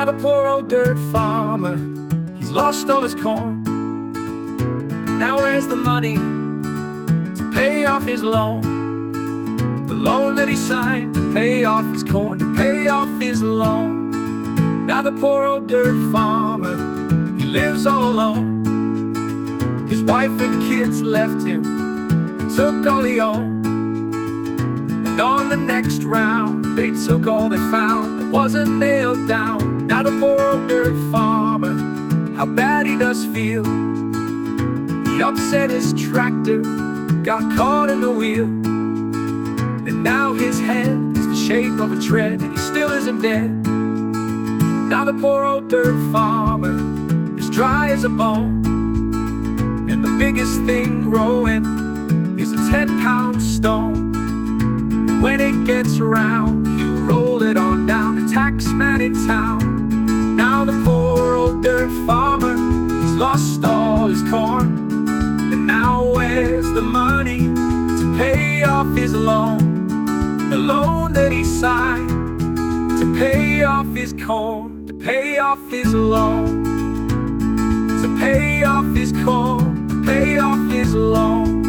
Now the poor old dirt farmer, he's lost all his corn. Now where's the money to pay off his loan? The loan that he signed to pay off his corn, to pay off his loan. Now the poor old dirt farmer, he lives all alone. His wife and kids left him, took all he owned. And on the next round, they took all they found that wasn't nailed down. Now the poor old dirt farmer, how bad he does feel. He upset his tractor, got caught in the wheel. And now his head is the shape of a tread, and he still isn't dead. Now the poor old dirt farmer is dry as a bone. And the biggest thing growing is a 10-pound stone. When it gets around, you roll it on down to taxman in town. Now the poor old dirt farmer, he's lost all his corn. And now where's the money to pay off his loan? The loan that he signed to pay off his corn, to pay off his loan, to pay off his corn, to pay off his loan.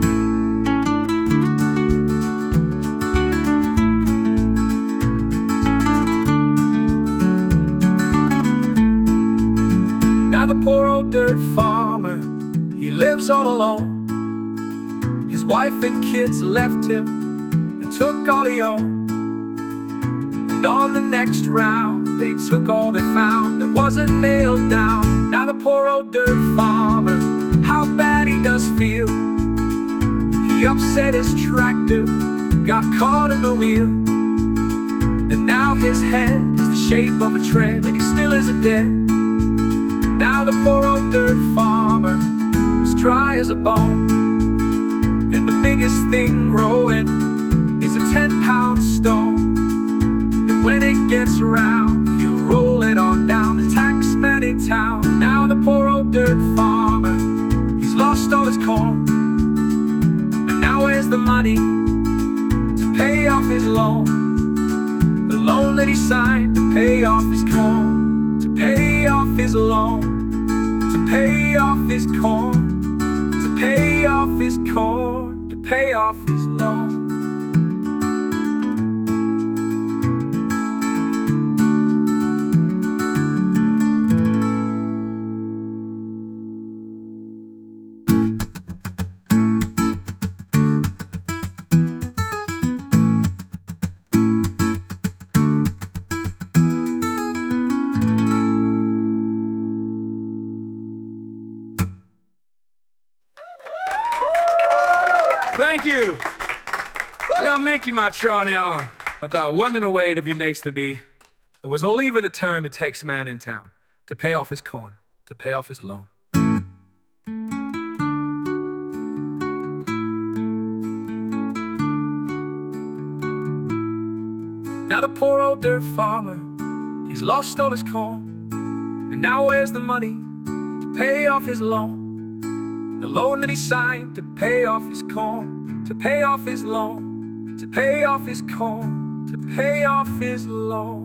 Now the poor old dirt farmer, he lives all alone. His wife and kids left him and took all he owned. And on the next round, they took all they found that wasn't nailed down. Now the poor old dirt farmer, how bad he does feel. He upset his tractor, got caught in the wheel. And now his head is the shape of a tread, and he still isn't dead. Now the poor old dirt farmer is dry as a bone. And the biggest thing growing is a 10-pound stone. And when it gets around, you roll it on down to taxman in town. Now the poor old dirt farmer, he's lost all his corn. And now where's the money to pay off his loan? The loan that he signed to pay off his corn, to pay off his loan, to pay off his corn, to pay off his corn, to pay off his loan. Thank you. Well, thank you, my Charlie. I thought one in a way to be next to me. It was only even a turn to takes man in town to pay off his corn, to pay off his loan. Now the poor old dirt farmer, he's lost all his corn. And now where's the money to pay off his loan? The loan that he signed to pay off his corn, to pay off his loan, to pay off his corn, to pay off his loan.